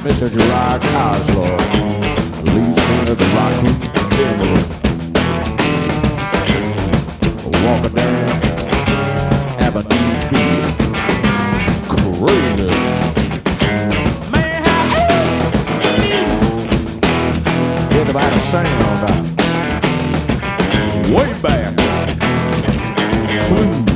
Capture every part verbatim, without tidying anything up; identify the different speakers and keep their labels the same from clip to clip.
Speaker 1: Mister Gerard Oslo, lead singer of the Raccoon Devil. Walking down Avenue B, crazy. Man, how everybody sing about way back blues.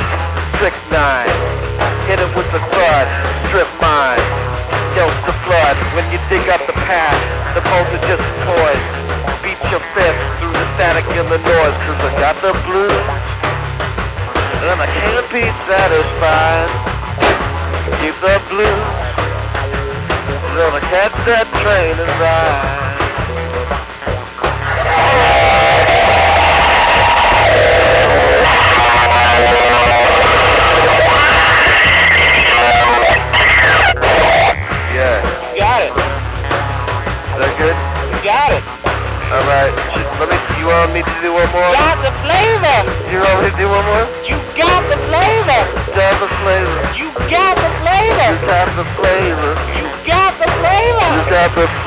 Speaker 2: Hit it with the thud, strip mine, Delta flood, making the noise, cause I got the blues. And I can't be satisfied. Keep the blues. Gonna catch that train and ride. Yeah.
Speaker 3: You got it.
Speaker 2: Is that good?
Speaker 3: You got it.
Speaker 2: Alright. Let me, you want me to do one more?
Speaker 3: You got the flavor.
Speaker 2: You want me to do one more?
Speaker 3: You got the flavor.
Speaker 2: Got the flavor.
Speaker 3: You got the flavor.
Speaker 2: You got the flavor.
Speaker 3: You got the flavor.
Speaker 2: You got the